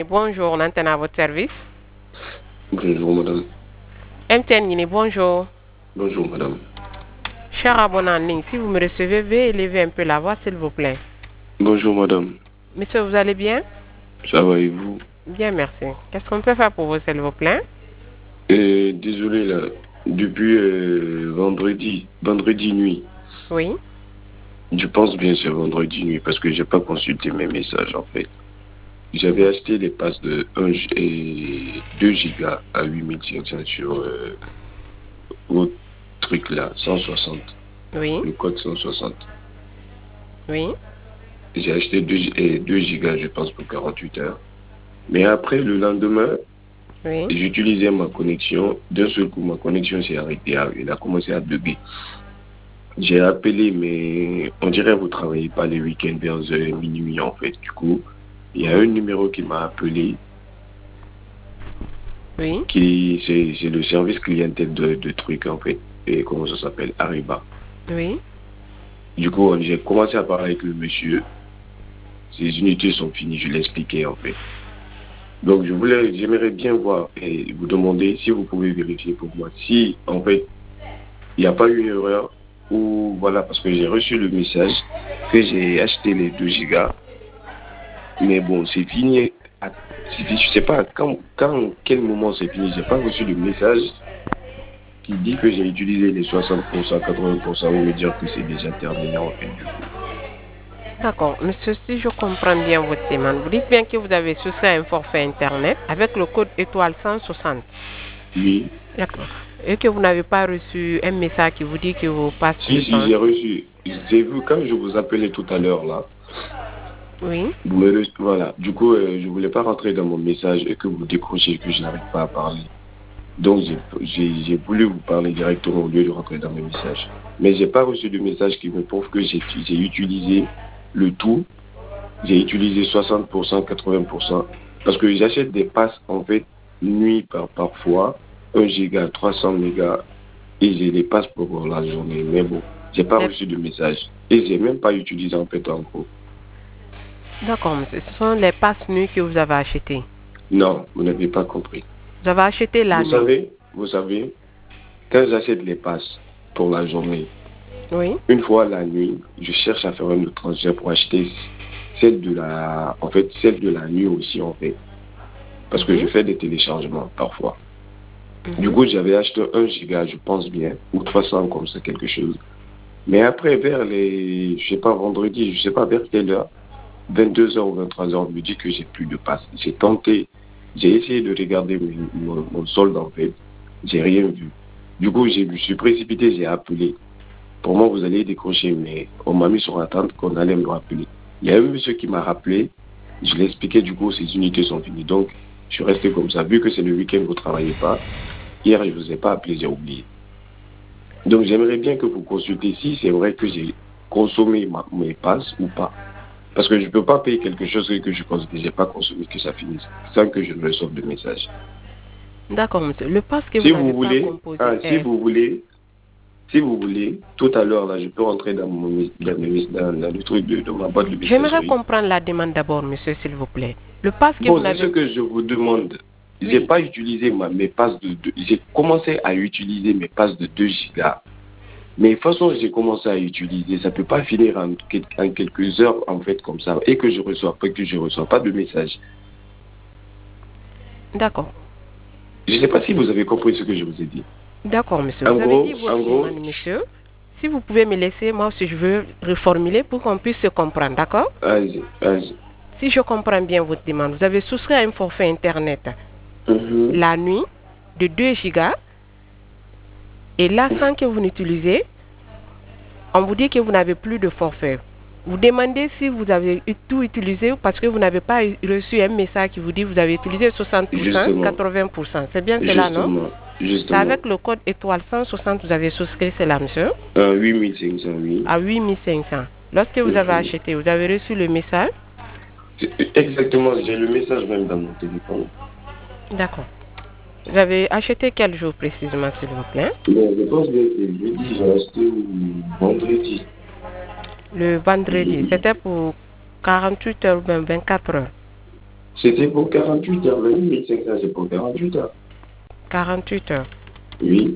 Bonjour, on entend à votre service. Bonjour madame. MTN Guinée, bonjour. Bonjour madame. Cher abonné en ligne, si vous me recevez, veuillez élever un peu la voix, s'il vous plaît. Bonjour madame. Monsieur, vous allez bien? Ça va et vous? Bien, merci. Qu'est-ce qu'on peut faire pour vous, s'il vous plaît? Désolé là, depuis vendredi nuit. Oui. Je pense bien c'est vendredi nuit parce que j'ai pas consulté mes messages en fait. J'avais acheté les passes de 2 gigas à 8500 sur votre truc là, 160. Oui. Le code 160. Oui. J'ai acheté 2 gigas je pense pour 48 heures. Mais après le lendemain, Oui. j'utilisais ma connexion. D'un seul coup, ma connexion s'est arrêtée. Elle a commencé à bugger. J'ai appelé, mais on dirait que vous ne travaillez pas les week-ends vers minuit, en fait. Du coup, il y a un numéro qui m'a appelé. Oui. C'est le service clientèle de trucs, en fait. Et comment ça s'appelle? Ariba. Oui. Du coup, j'ai commencé à parler avec le monsieur. Ces unités sont finies, je l'expliquais, en fait. Donc, j'aimerais bien voir et vous demander si vous pouvez vérifier pour moi. Si, en fait, il n'y a pas eu une erreur ou voilà, parce que j'ai reçu le message que j'ai acheté les 2 gigas. Mais bon, c'est fini. Je sais pas quel moment c'est fini. J'ai pas reçu le message qui dit que j'ai utilisé les 60%, 80% ou me dire que c'est déjà terminé en fait du coup. D'accord. Monsieur, si je comprends bien votre demande, vous dites bien que vous avez souscrit à un forfait Internet avec le code étoile 160. Oui. D'accord. Et que vous n'avez pas reçu un message qui vous dit que vos passes ne Si, sont... j'ai reçu. J'ai vu quand je vous appelais tout à l'heure là. Oui. Voilà. Du coup, je voulais pas rentrer dans mon message et que vous décrochiez que je n'arrive pas à parler. Donc, j'ai voulu vous parler directement au lieu de rentrer dans mes messages. Mais j'ai pas reçu de message qui me prouve que j'ai utilisé le tout. J'ai utilisé 60%, 80%. Parce que j'achète des passes, en fait, nuit parfois, 1 giga, 300 mégas, et j'ai des passes pour la journée. Mais bon, j'ai pas Les- reçu de message. Et j'ai même pas utilisé, en fait, en gros. D'accord, monsieur. Ce sont les passes nuits que vous avez achetées. Non, vous n'avez pas compris. Vous avez acheté la nuit. Vous savez, quand j'achète les passes pour la journée, Oui. une fois la nuit, je cherche à faire un autre transfert pour acheter celle de la nuit aussi, en fait. Parce que je Mhm. fais des téléchargements parfois. Du Mhm. coup, j'avais acheté 1 giga, je pense bien, ou 300 comme ça, quelque chose. Mais après, je sais pas, vendredi, je sais pas vers quelle heure, 22 heures ou 23 heures, on me dit que j'ai plus de passe. J'ai tenté, j'ai essayé de regarder mon solde, en fait. J'ai rien vu. Du coup, je me suis précipité, j'ai appelé. Pour moi, vous allez décrocher, mais on m'a mis sur attente qu'on allait me rappeler. Il y a un monsieur qui m'a rappelé, je l'ai expliqué, du coup, ces unités sont finies. Donc, je suis resté comme ça. Vu que c'est le week-end, vous ne travaillez pas. Hier, je ne vous ai pas appelé, j'ai oublié. Donc, j'aimerais bien que vous consultez si c'est vrai que j'ai consommé mes passes ou pas. Parce que je ne peux pas payer quelque chose que je pense que je n'ai pas consommé, que ça finisse, sans que je ne reçoive de message. D'accord, monsieur. Le pass que vous Si n'avez vous pas voulez, composé est... si vous voulez, tout à l'heure, là, je peux rentrer dans le truc de ma boîte de J'aimerais messagerie. comprendre la demande d'abord, monsieur, s'il vous plaît. Le pass que vous Bon, c'est ce n'avez... que je vous demande. J'ai Oui. pas utilisé mes passes j'ai commencé à utiliser mes passes de 2 gigas. Mais de toute façon, j'ai commencé à utiliser. Ça peut pas finir en quelques heures, en fait, comme ça. Et que je reçois pas de message. D'accord. Je sais pas si vous avez compris ce que je vous ai dit. D'accord, monsieur. En Vous avez dit gros, en votre gros, demande, monsieur. Si vous pouvez me laisser, moi aussi, je veux reformuler pour qu'on puisse se comprendre, d'accord? allez-y. Si je comprends bien votre demande, vous avez souscrit à un forfait Internet Mhm. la nuit de 2 gigas et là, sans que vous n'utilisez, on vous dit que vous n'avez plus de forfait. Vous demandez si vous avez tout utilisé parce que vous n'avez pas reçu un message qui vous dit que vous avez utilisé 60%, Justement, 80%. C'est bien cela, non? justement, C'est justement. avec le code étoile 160 vous avez souscrit cela, monsieur, 8500, oui. à 8500. Lorsque vous avez Mhm. acheté, vous avez reçu le message. Exactement, j'ai le message même dans mon téléphone. D'accord. Vous avez acheté quel jour précisément, s'il vous plaît? Mais je pense que c'est jeudi, j'ai acheté vendredi. Le vendredi. Jeudi. C'était pour 48 heures ou bien 24 heures. C'était pour 48 heures. Le 8500, c'est pour 48 heures. 48 heures. Oui.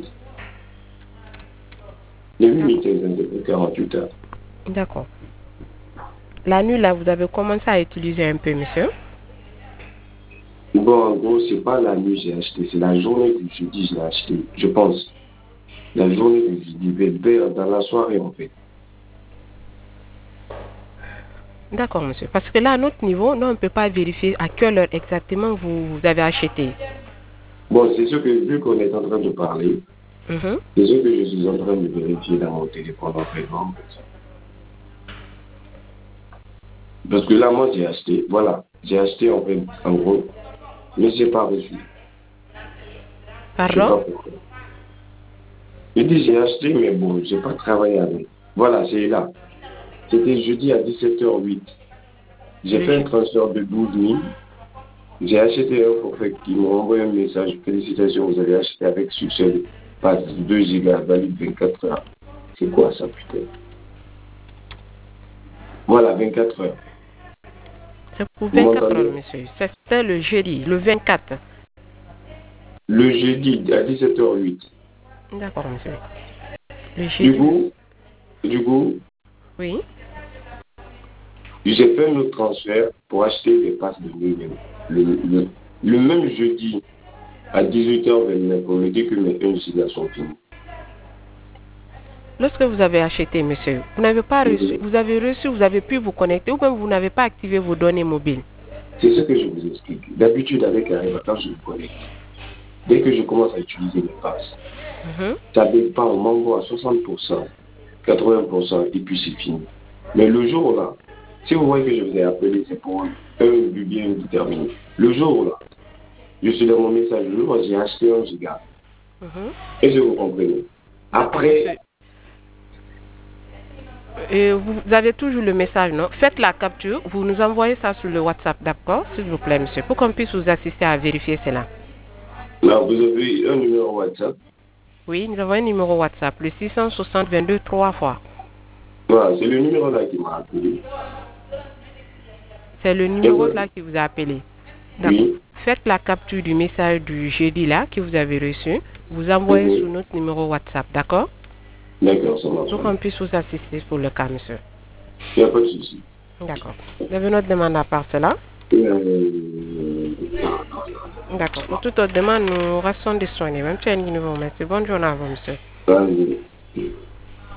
Le 8500, c'est pour 48 heures. D'accord. La nuit, là, vous avez commencé à utiliser un peu, monsieur? Bon, en gros, c'est pas la nuit que j'ai acheté, c'est la journée du jeudi que j'ai acheté, je pense. La journée du jeudi, dans la soirée, en fait. D'accord, monsieur. Parce que là, à notre niveau, nous, on ne peut pas vérifier à quelle heure exactement vous avez acheté. Bon, c'est ce que, vu qu'on est en train de parler, Mhm. c'est ce que je suis en train de vérifier dans mon téléphone en fait. Parce que là, moi, j'ai acheté, voilà, j'ai acheté en fait, en gros, mais j'ai pas reçu. Je sais Pardon? pas pourquoi. Je dis j'ai acheté, mais bon, j'ai pas travaillé avec. Voilà, c'est là. C'était jeudi à 17h08. J'ai Le fait un ju- transfert de 12 000. J'ai acheté un forfait qui m'a envoyé un message. Félicitations, vous avez acheté avec succès. Passe 2 gigas, valide 24 heures. C'est quoi ça, putain? Voilà, 24 heures. C'est pour Vous 24 heures, m'entendez? monsieur. C'était le jeudi, le 24. Le jeudi à 17h08. D'accord, monsieur. Le Du jeudi, coup, du coup, oui. j'ai fait un autre transfert pour acheter des passes de nuit. Le même jeudi à 18h29, on me dit que mes 1 giga sont finis. Lorsque vous avez acheté, monsieur, vous n'avez pas reçu, vous avez reçu, vous avez pu vous connecter ou même vous n'avez pas activé vos données mobiles. C'est ce que je vous explique. D'habitude, avec Arriva, quand je me connecte, dès que je commence à utiliser les passes, Mhm. ça dépend, on m'envoie à 60%, 80%, et puis c'est fini. Mais le jour là, si vous voyez que je vous ai appelé, c'est pour un but bien déterminé. Le jour là, je suis dans mon message, le jour où j'ai acheté 1 giga. Mhm. Et je vous comprenez. D'accord, Après, monsieur. Et vous avez toujours le message, non? Faites la capture, vous nous envoyez ça sur le WhatsApp, d'accord? S'il vous plaît, monsieur, pour qu'on puisse vous assister à vérifier cela. là, vous avez un numéro WhatsApp. Oui, nous avons un numéro WhatsApp, le 660 22 3 fois. Voilà, c'est le numéro là qui m'a appelé. C'est le Et numéro voilà. là qui vous a appelé. D'accord. Oui, Faites la capture du message du jeudi là que vous avez reçu. Vous envoyez sur notre numéro WhatsApp, d'accord? d'accord, ça marche. Pour qu'on puisse vous assister pour le cas, monsieur. Il n'y a pas de souci. D'accord. Vous avez une autre demande à part cela? Non, non, D'accord. Pour toute autre demande, nous restons disponibles. Même si un numéro, merci. Bonne journée à vous, monsieur. non.